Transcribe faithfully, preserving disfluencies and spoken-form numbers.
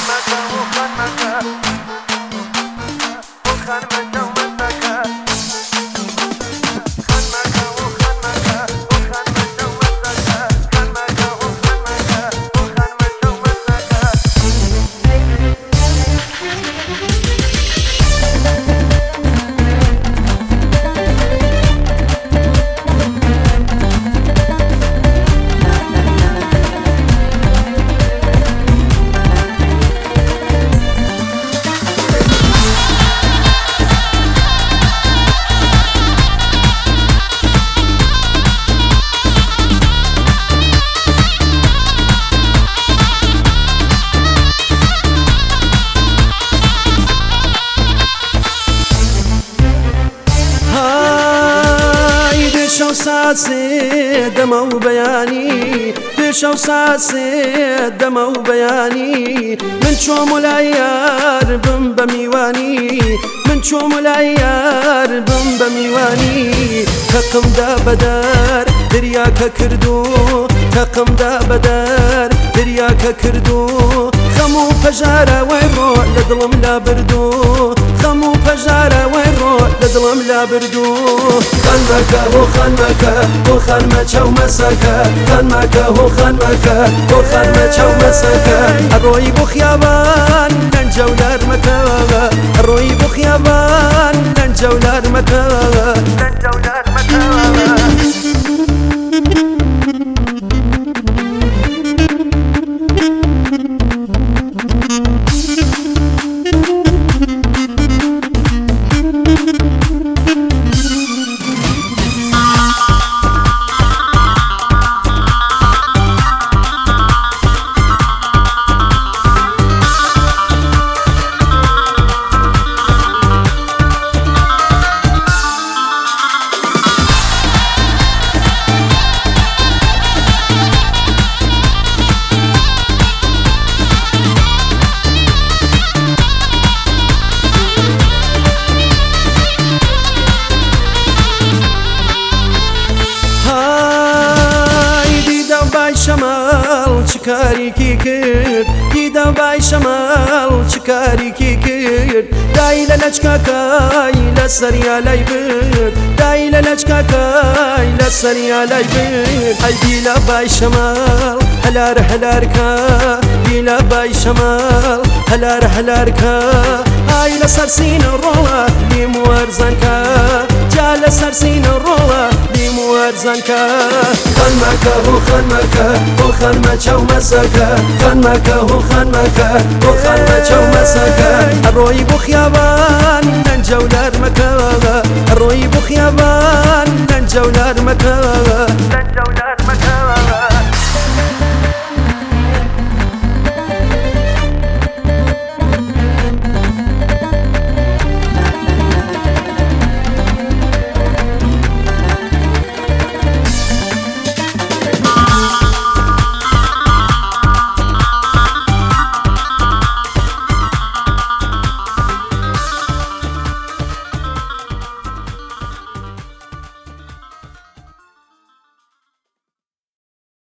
پێشەو سات سێ دەمە و بەیانی پێشەو سات سێ دەمە و بەیانی من چۆم لای یار بم بە میوانی من چۆم لای یار بم بە میوانی تەقمدا بەدەر دریاکە کردو تەقمدا بەدەر دریاکە کردو خەم و پەژارە وای ڕۆ لە دڵم لا بردو خەم و پەژارە وای ڕۆ لە دڵم لا بردو خانمەکە هۆ خانمەکە هۆ خانمە چاو مەسەکە خانمەکە هۆ خانمەکە هۆ خانمە چاو مەسەکە ئەڕۆی بۆ خیابان لەنجە و لارمەکە ئەڕۆی بۆ خیابان لەنجە و لارمەکە لەنجە و لارمەکە شەماڵ چ کارێکی کرد دیدە بای شەماڵ چ کارێکی کرد دای لە لەچکەکەی لە سەریا لای برد دای لە لەچکەکەی لە سەریا لای برد ئەی دیلە بای شەماڵ هەلار هەلارکە دیلە بای شەماڵ هەلار هەلارکە ئای لە سەر سینە ڕۆڵە لیم وەرزەنکە جا لە سەر سینە ڕۆڵە لیم وەرزەنکە خانمەکە هۆ خانمەکە هۆ خانمە چاو مەسەکە خانمەکە هۆ خانمەکە هۆ خانمە چاو مەسەکە ئەڕۆی بۆ خیابان لەنجە و لارمەکە ئەڕۆی بۆ خیابان لەنجە و لارمەکە